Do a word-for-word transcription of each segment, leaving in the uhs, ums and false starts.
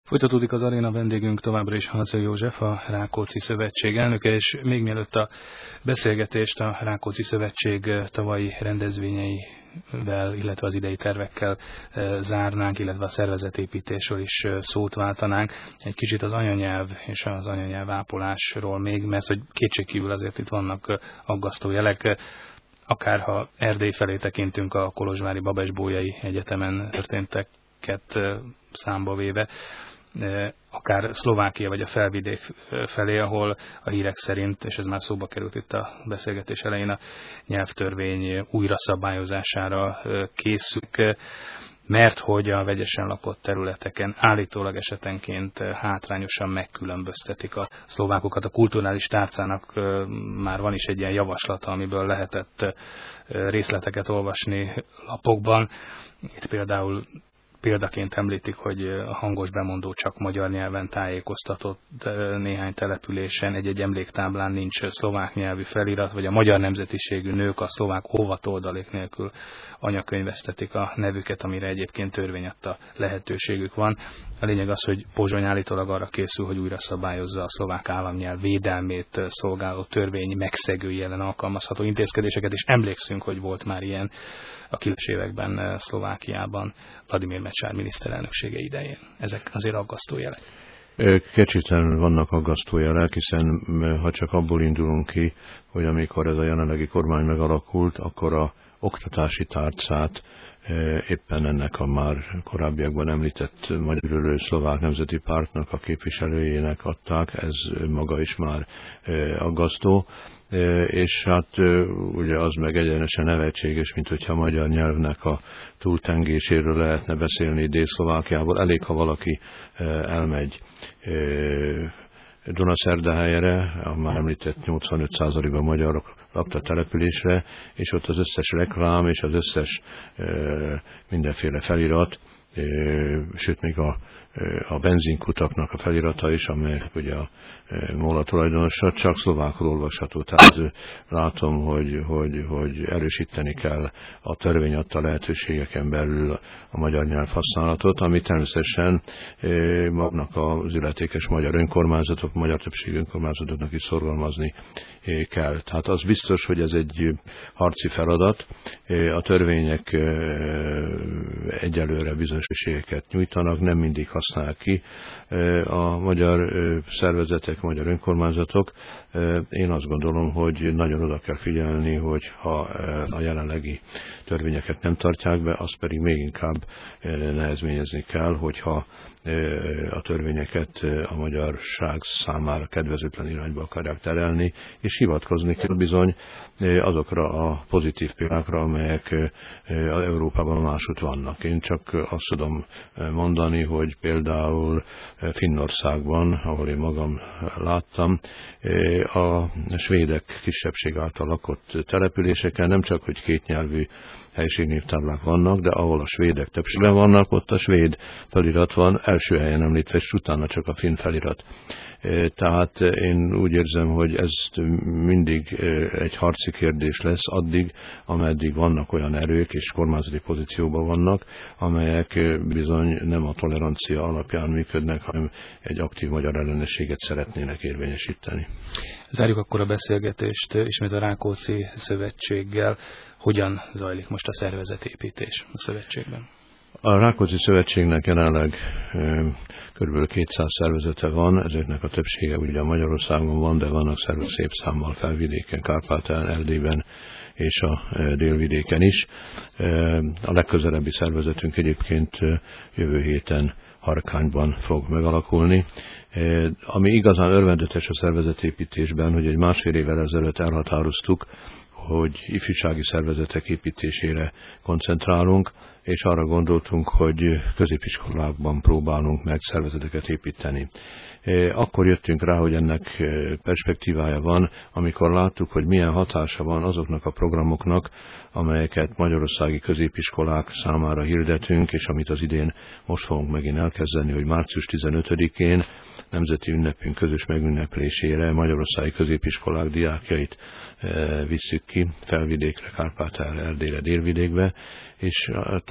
Folytatódik az aréna, vendégünk továbbra is Halszai József, a Rákóczi Szövetség elnöke, és még mielőtt a beszélgetést a Rákóczi Szövetség tavalyi rendezvényeivel, illetve az idei tervekkel zárnánk, illetve a szervezetépítésről is szót váltanánk, egy kicsit az anyanyelv és az anyanyelv ápolásról még, mert hogy kétségkívül azért itt vannak aggasztó jelek. Akárha Erdély felé tekintünk, a kolozsvári Babes-Bolyai Egyetemen történteket számba véve, akár Szlovákia vagy a Felvidék felé, ahol a hírek szerint, és ez már szóba került itt a beszélgetés elején, a nyelvtörvény újra szabályozására készül, mert hogy a vegyesen lakott területeken állítólag esetenként hátrányosan megkülönböztetik a szlovákokat. A kulturális tárcának már van is egy ilyen javaslata, amiből lehetett részleteket olvasni lapokban. Itt például példaként említik, hogy a hangos bemondó csak magyar nyelven tájékoztatott néhány településen, egy-egy emléktáblán nincs szlovák nyelvű felirat, vagy a magyar nemzetiségű nők a szlovák óvatoldalék nélkül anyakönyvesztetik a nevüket, amire egyébként törvény adta lehetőségük van. A lényeg az, hogy Pozsony állítólag arra készül, hogy újra szabályozza a szlovák államnyelv védelmét szolgáló törvény megszegői ellen alkalmazható intézkedéseket, és emlékszünk, hogy volt már ilyen a kilencvenes években Szlovákiában Vladimir Mečiar miniszterelnöksége idején. Ezek azért aggasztó jelek. Kicsit vannak aggasztó jelek, hiszen ha csak abból indulunk ki, hogy amikor ez a jelenlegi kormány megalakult, akkor a oktatási tárcát éppen ennek a már korábbiakban említett Magyar Szlovák Nemzeti Pártnak a képviselőjének adták, ez maga is már aggasztó, és hát ugye az meg egyenesen nevetséges, mint hogyha a magyar nyelvnek a túltengéséről lehetne beszélni Dél-Szlovákiából. Elég, ha valaki elmegy Dunaszerdahelyre, a már említett nyolcvanöt százalékban magyarok lakta településre, és ott az összes reklám és az összes mindenféle felirat, sőt még a, a benzinkutaknak a felirata is, amelyek ugye a MOL tulajdonosa, csak szlovákul olvasható. Tehát látom, hogy, hogy, hogy erősíteni kell a törvény adta lehetőségeken belül a magyar nyelv használatot, ami természetesen magnak az illetékes magyar önkormányzatok, magyar többségű önkormányzatoknak is szorgalmazni kell. Tehát az biztos, hogy ez egy harci feladat. A törvények egyelőre bizonyos esélyeket nyújtanak, nem mindig használják ki a magyar szervezetek, a magyar önkormányzatok. Én azt gondolom, hogy nagyon oda kell figyelni, hogy ha a jelenlegi törvényeket nem tartják be, azt pedig még inkább nehezményezni kell, hogyha a törvényeket a magyarság számára kedvezőtlen irányba akarják terelni, és hivatkozni kell bizony azokra a pozitív példákra, amelyek Európában másút vannak. Én csak azt tudom mondani, hogy például Finnországban, ahol én magam láttam, a svédek kisebbség által lakott településeken nem csak, hogy kétnyelvű helységnévtáblák vannak, de ahol a svédek többségben vannak, ott a svéd felirat van első helyen említve, és utána csak a finn felirat. Tehát én úgy érzem, hogy ez mindig egy harci kérdés lesz addig, ameddig vannak olyan erők és kormányzati pozícióban vannak, amelyek bizony nem a tolerancia alapján működnek, hanem egy aktív magyar ellenességet szeretnének érvényesíteni. Zárjuk akkor a beszélgetést ismét a Rákóczi Szövetséggel. Hogyan zajlik most a szervezetépítés a szövetségben? A Rákóczi Szövetségnek jelenleg kb. kétszáz szervezete van, ezeknek a többsége ugye Magyarországon van, de vannak szervezet szép számmal Felvidéken, Kárpátalján, Erdélyben és a délvidéken is. A legközelebbi szervezetünk egyébként jövő héten Harkányban fog megalakulni. Ami igazán örvendetes a szervezetépítésben, hogy egy másfél évvel ezelőtt elhatároztuk, hogy ifjúsági szervezetek építésére koncentrálunk, és arra gondoltunk, hogy középiskolákban próbálunk meg szervezeteket építeni. Akkor jöttünk rá, hogy ennek perspektívája van, amikor láttuk, hogy milyen hatása van azoknak a programoknak, amelyeket magyarországi középiskolák számára hirdetünk, és amit az idén most fogunk megint elkezdeni, hogy március tizenötödikén nemzeti ünnepünk közös megünneplésére magyarországi középiskolák diákjait visszük ki Felvidékre, Kárpátaljánra, Erdélyre, Délvidékbe, és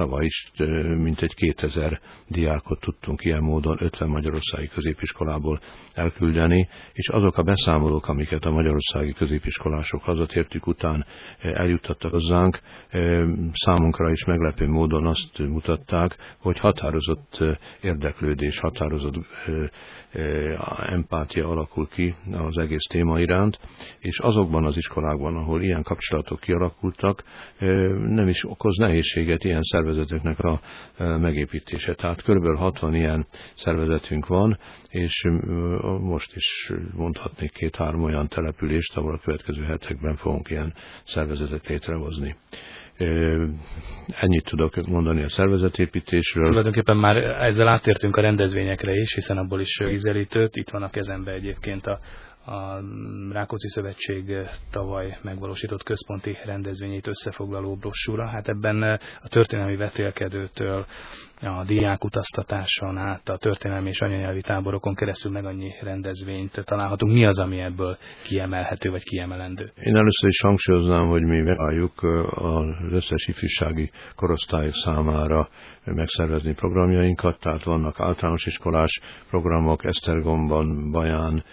tavaly is mintegy kétezer diákot tudtunk ilyen módon ötven magyarországi középiskolából elküldeni, és azok a beszámolók, amiket a magyarországi középiskolások hazatértük után eljuttattak hozzánk, számunkra is meglepő módon azt mutatták, hogy határozott érdeklődés, határozott empátia alakul ki az egész téma iránt, és azokban az iskolákban, ahol ilyen kapcsolatok kialakultak, nem is okoz nehézséget ilyen szervezeteknek a megépítése. Tehát körülbelül hatvan ilyen szervezetünk van, és most is mondhatnék két-három olyan települést, ahol a következő hetekben fogunk ilyen szervezetet létrehozni. Ennyit tudok mondani a szervezetépítésről. Tulajdonképpen már ezzel áttértünk a rendezvényekre is, hiszen abból is ízelítőt. Itt van a kezembe egyébként a, a Rákóczi Szövetség tavaly megvalósított központi rendezvényét összefoglaló brossúra. Hát ebben a történelmi vetélkedőtől a diák utaztatáson át a történelmi és anyanyelvi táborokon keresztül meg annyi rendezvényt találhatunk. Mi az, ami ebből kiemelhető vagy kiemelendő? Én először is hangsúlyoznám, hogy mi megpróbáljuk az összes ifjúsági korosztályok számára megszervezni programjainkat, tehát vannak általános iskolás programok Esztergomban, Baján,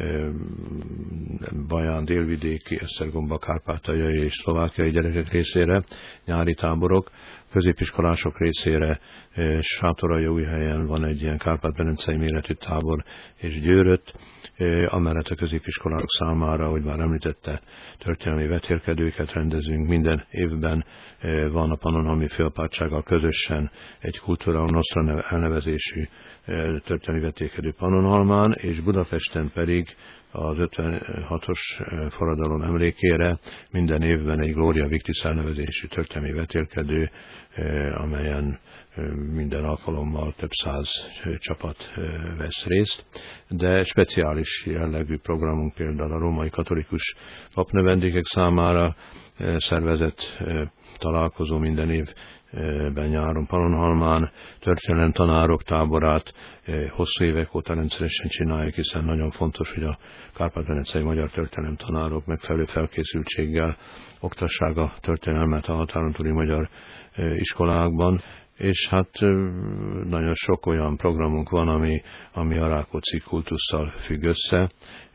Baján délvidéki, Esztergomba kárpátaljai és szlovákiai gyerekek részére nyári táborok, középiskolások részére Sátoraljaújhelyen van egy ilyen kárpát-medencei méretű tábor, és Győrött, amellett a középiskolások számára, hogy már említette, történelmi vetélkedőket rendezünk. Minden évben van a Pannonhalmi Főapátsággal közösen egy Cultura Nostra elnevezésű történelmi vetélkedő Pannonhalmán, és Budapesten pedig az ötvenhatos forradalom emlékére minden évben egy Gloria Victis elnevezésű történelmi vetélkedő, amelyen minden alkalommal több száz csapat vesz részt, de speciális jellegű programunk például a római katolikus papnövendékek számára szervezett találkozó minden évben nyáron Pannonhalmán, történelem tanárok táborát hosszú évek óta rendszeresen csináljuk, hiszen nagyon fontos, hogy a kárpát-medencei magyar történelem tanárok megfelelő felkészültséggel oktassák a történelmet a határon túli magyar iskolákban, és hát nagyon sok olyan programunk van, ami, ami a Rákóczi kultusszal függ össze.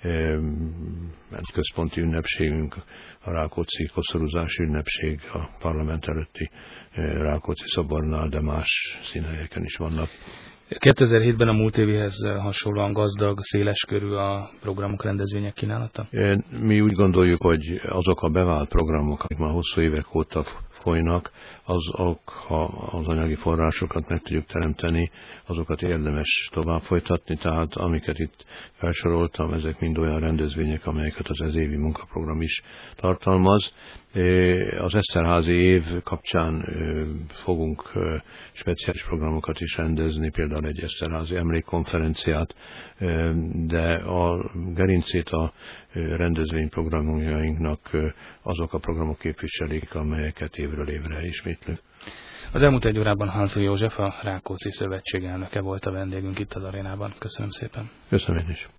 Központi ünnepségünk, a Rákóczi koszorúzási ünnepség a parlament előtti Rákóczi szobornál, de más színhelyeken is vannak. kétezer-hétben a múlt évihez hasonlóan gazdag, széles körű a programok, rendezvények kínálata? Mi úgy gondoljuk, hogy azok a bevált programok, amik már hosszú évek óta folynak, azok, ha az anyagi forrásokat meg tudjuk teremteni, azokat érdemes tovább folytatni, tehát amiket itt felsoroltam, ezek mind olyan rendezvények, amelyeket az ezévi munkaprogram is tartalmaz. Az Eszterházy év kapcsán fogunk speciális programokat is rendezni, például egy Eszterházy emlékkonferenciát, de a gerincét a rendezvényprogramjainknak azok a programok képviselik, amelyeket évről évre ismétlünk. Az elmúlt egy órában Hanzó József, a Rákóczi Szövetség elnöke volt a vendégünk itt az arénában. Köszönöm szépen. Köszönöm én is.